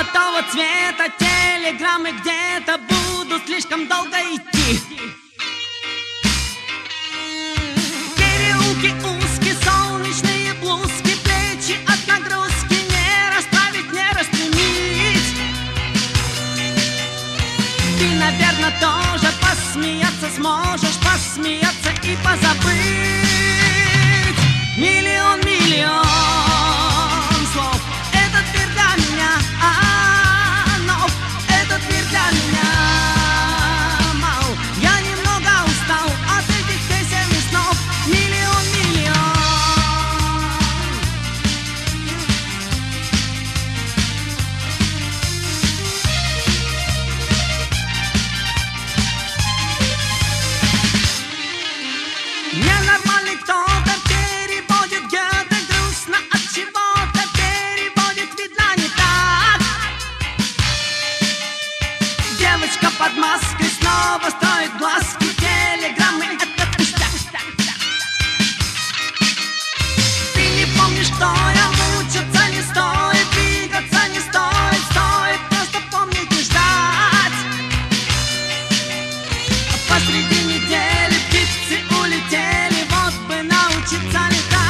золотого цвета телеграммы где-то буду слишком долго идти. Переулки узкие, солнечные блузки, плечи от нагрузки не расправить, не распрямить. Ты, наверное, тоже посмеяться сможешь, посмеяться и позабыть. Миллион слов. Этот мир для меня, но этот мир для меня мал. Я немного устал от этих песен и снов. Миллион. Ненормальный кто-то переводит Гёте, грустно от чего-то переводит, видно не так. Девочка под маской снова строит глазки, телеграммы — это пустяк. Ты не помнишь, что я, мучиться не стоит, двигаться не стоит, стоит просто помнить и ждать. Посреди недели птицы улетели, вот бы научиться летать.